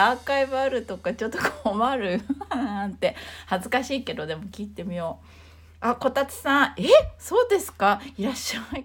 アーカイブあるとかちょっと困るなんて恥ずかしいけど、でも聞いてみよう。あ、こたつさん、そうですか、いらっしゃい。